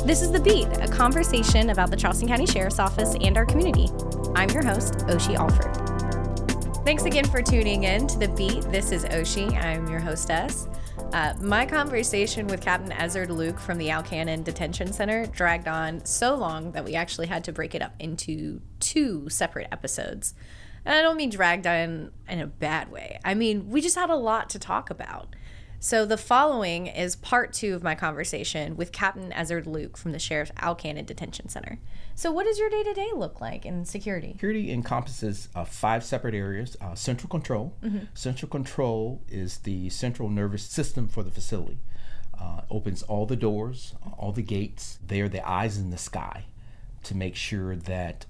This is The Beat, a conversation about the Charleston County Sheriff's Office and our community. I'm your host, Oshi Alford. Thanks again for tuning in to The Beat. This is Oshi. I'm your hostess. My conversation with Captain Ezzard Luke from the Alcannon Detention Center dragged on so long that we actually had to break it up into 2 separate episodes. And I don't mean dragged on in a bad way. I mean, we just had a lot to talk about. So the following is part 2 of my conversation with Captain Ezzard Luke from the Sheriff's Alcannon Detention Center. So what does your day-to-day look like in security? Security encompasses 5 separate areas. Central control. Mm-hmm. Central control is the central nervous system for the facility. Opens all the doors, all the gates. They are the eyes in the sky to make sure that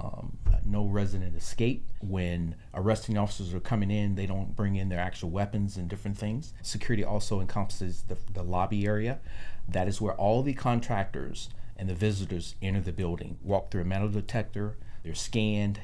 no resident escape. When arresting officers are coming in, they don't bring in their actual weapons and different things. Security also encompasses the lobby area. That is where all the contractors and the visitors enter the building, walk through a metal detector, they're scanned.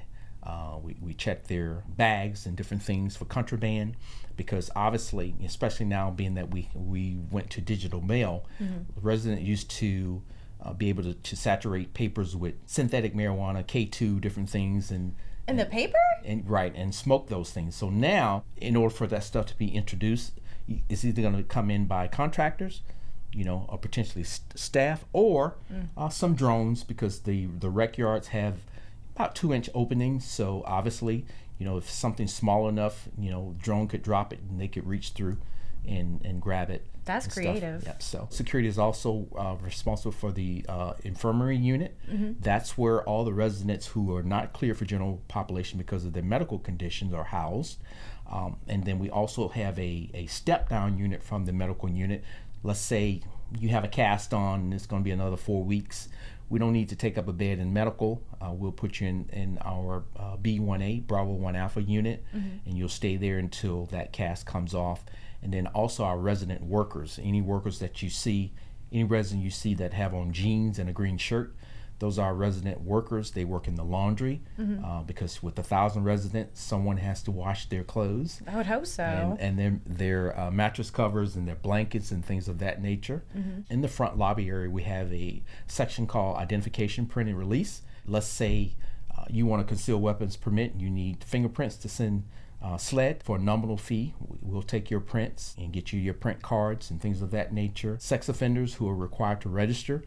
We check their bags and different things for contraband, because obviously, especially now being that we went to digital mail, the resident used to be able to saturate papers with synthetic marijuana, K2, different things, and the paper? And smoke those things. So now, in order for that stuff to be introduced, it's either going to come in by contractors, or potentially staff, or some drones, because the rec yards have about 2-inch openings. So obviously, if something's small enough, drone could drop it and they could reach through and grab it. That's creative. Yep. So security is also responsible for the infirmary unit. Mm-hmm. That's where all the residents who are not clear for general population because of their medical conditions are housed. And then we also have a step-down unit from the medical unit. Let's say you have a cast on and it's going to be another 4 weeks. We don't need to take up a bed in medical. We'll put you in our B1A, Bravo 1 Alpha unit, and you'll stay there until that cast comes off. And then also our resident workers, any workers that you see, any resident you see that have on jeans and a green shirt, those are resident workers. They work in the laundry because with 1,000 residents, someone has to wash their clothes. I would hope so. And their mattress covers and their blankets and things of that nature. Mm-hmm. In the front lobby area, we have a section called Identification, Print, and Release. Let's say you want a concealed weapons permit. You need fingerprints to send SLED for a nominal fee. We'll take your prints and get you your print cards and things of that nature. Sex offenders who are required to register,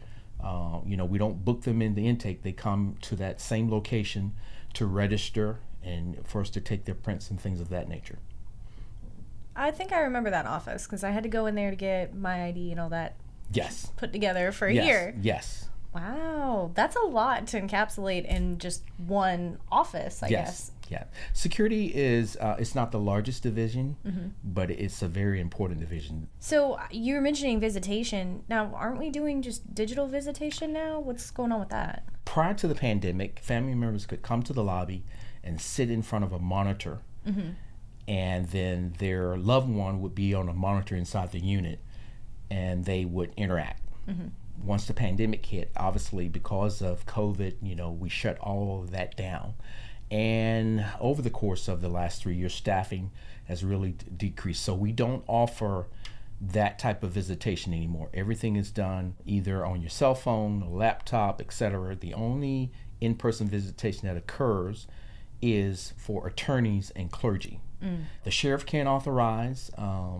we don't book them in the intake. They come to that same location to register and for us to take their prints and things of that nature. I think I remember that office because I had to go in there to get my ID and all that. Yes. Put together for a year. Yes. Wow, that's a lot to encapsulate in just one office, I guess. Yeah. Security is, it's not the largest division, but it's a very important division. So you were mentioning visitation. Now, aren't we doing just digital visitation now? What's going on with that? Prior to the pandemic, family members could come to the lobby and sit in front of a monitor, and then their loved one would be on a monitor inside the unit, and they would interact. Once the pandemic hit, obviously because of COVID, we shut all of that down. And over the course of the last 3 years, staffing has really decreased. So we don't offer that type of visitation anymore. Everything is done either on your cell phone, laptop, etc. The only in-person visitation that occurs is for attorneys and clergy. The sheriff can authorize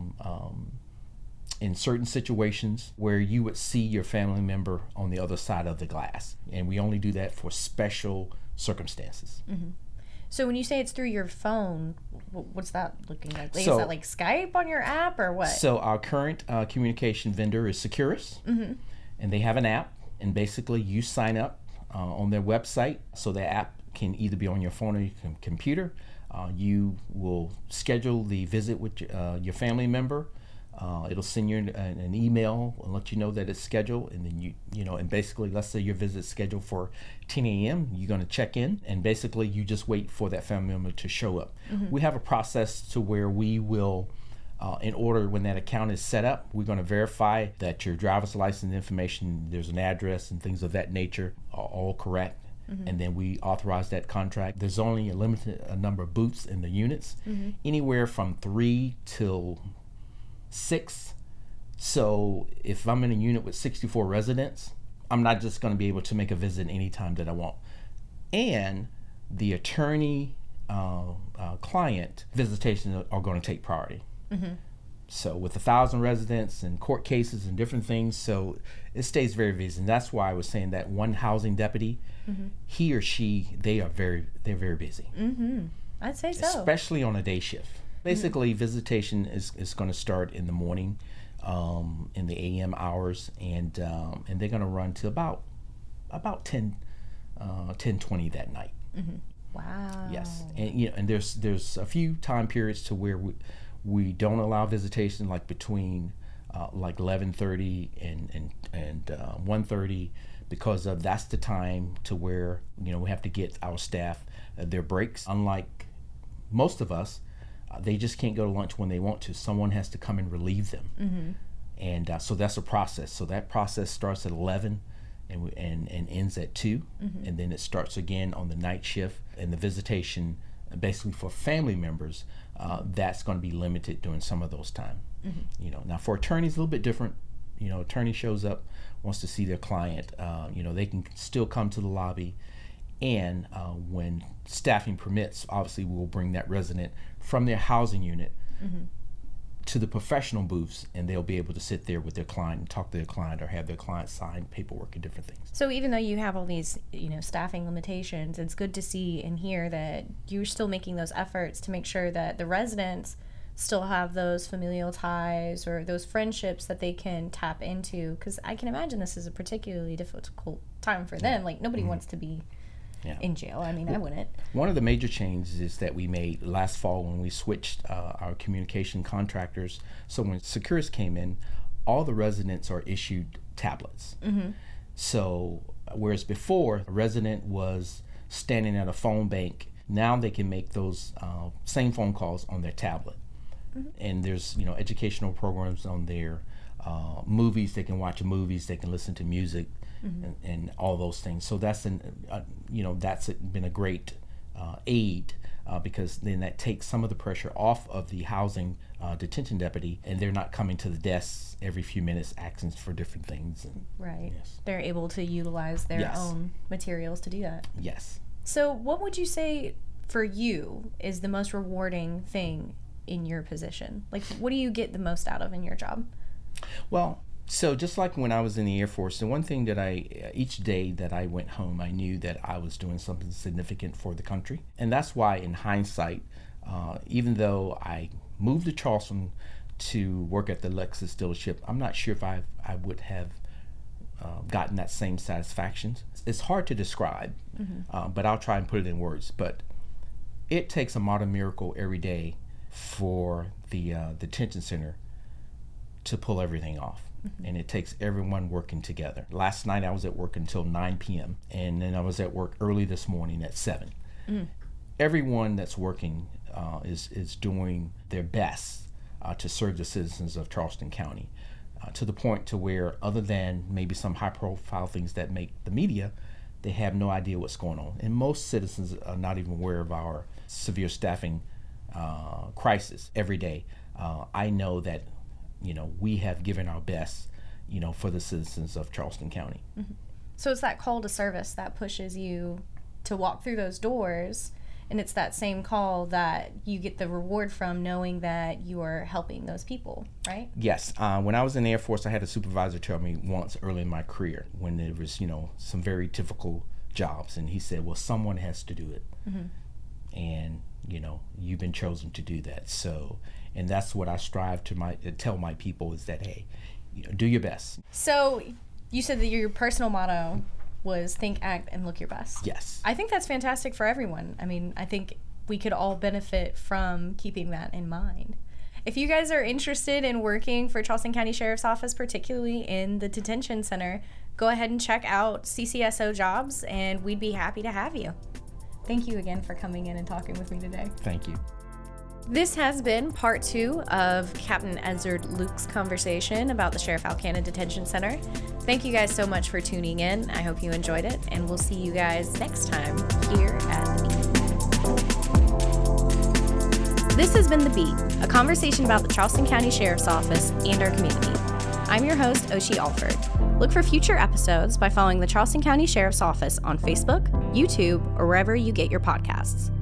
in certain situations where you would see your family member on the other side of the glass. And we only do that for special circumstances. So when you say it's through your phone, what's that looking like? Is that like Skype on your app or what? So our current communication vendor is Securus, and they have an app, and basically you sign up on their website. So the app can either be on your phone or your computer. You will schedule the visit with your family member. It'll send you an email and let you know that it's scheduled, and then and basically, let's say your visit's scheduled for 10 a.m. You're going to check in, and basically you just wait for that family member to show up. We have a process to where we will, in order when that account is set up, we're going to verify that your driver's license information, there's an address and things of that nature are all correct. And then we authorize that contract. There's only a limited number of booths in the units, anywhere from 3 till 6. So if I'm in a unit with 64 residents, I'm not just going to be able to make a visit anytime that I want. And the attorney client visitations are going to take priority. So with 1,000 residents and court cases and different things, so it stays very busy. And that's why I was saying that one housing deputy, he or she, they're very busy. I'd say so. Especially on a day shift. Basically, visitation is going to start in the morning, in the AM hours, and they're going to run to about 10:20 that night. Wow. Yes, and there's a few time periods to where we don't allow visitation, like between like 11:30 and 1:30, because that's the time to where we have to get our staff their breaks. Unlike most of us, they just can't go to lunch when they want to. Someone has to come and relieve them, and so that's a process. So that process starts at 11 and ends at 2, and then it starts again on the night shift. And the visitation, basically for family members, that's going to be limited during some of those time. Now for attorneys, a little bit different. Attorney shows up, wants to see their client. They can still come to the lobby, and when staffing permits, obviously we will bring that resident from their housing unit to the professional booths, and they'll be able to sit there with their client and talk to their client or have their client sign paperwork and different things. So even though you have all these, staffing limitations, it's good to see and hear that you're still making those efforts to make sure that the residents still have those familial ties or those friendships that they can tap into, because I can imagine this is a particularly difficult time for them. Like, nobody wants to be in jail. I mean, I wouldn't. One of the major changes that we made last fall when we switched our communication contractors, so when Securus came in, all the residents are issued tablets. So whereas before, a resident was standing at a phone bank, now they can make those same phone calls on their tablet. And there's educational programs on there, movies, they can watch movies, they can listen to music, and all those things. So that's that's been a great aid, because then that takes some of the pressure off of the housing detention deputy, and they're not coming to the desks every few minutes asking for different things. Right. Yes. They're able to utilize their own materials to do that. Yes. So what would you say for you is the most rewarding thing in your position? Like, what do you get the most out of in your job? Well, so just like when I was in the Air Force, the one thing that each day that I went home, I knew that I was doing something significant for the country. And that's why, in hindsight, even though I moved to Charleston to work at the Lexus dealership, I'm not sure if I would have gotten that same satisfaction. It's hard to describe, but I'll try and put it in words. But it takes a modern miracle every day for the detention center to pull everything off. And it takes everyone working together. Last night I was at work until 9 p.m. and then I was at work early this morning at 7. Everyone that's working is doing their best to serve the citizens of Charleston County, to the point to where, other than maybe some high-profile things that make the media, they have no idea what's going on. And most citizens are not even aware of our severe staffing crisis every day. I know that we have given our best, for the citizens of Charleston County. So it's that call to service that pushes you to walk through those doors, and it's that same call that you get the reward from, knowing that you are helping those people, right? Yes. When I was in the Air Force, I had a supervisor tell me once early in my career, when there was, some very difficult jobs, and he said, well, someone has to do it. And, you've been chosen to do that. So, and that's what I strive to tell my people, is that, hey, do your best. So you said that your personal motto was think, act, and look your best. Yes. I think that's fantastic for everyone. I mean, I think we could all benefit from keeping that in mind. If you guys are interested in working for Charleston County Sheriff's Office, particularly in the detention center, go ahead and check out CCSO Jobs, and we'd be happy to have you. Thank you again for coming in and talking with me today. Thank you. This has been part 2 of Captain Ezzard Luke's conversation about the Sheriff Alcana Detention Center. Thank you guys so much for tuning in. I hope you enjoyed it, and we'll see you guys next time here at The Beat. This has been The Beat, a conversation about the Charleston County Sheriff's Office and our community. I'm your host, Oshie Alford. Look for future episodes by following the Charleston County Sheriff's Office on Facebook, YouTube, or wherever you get your podcasts.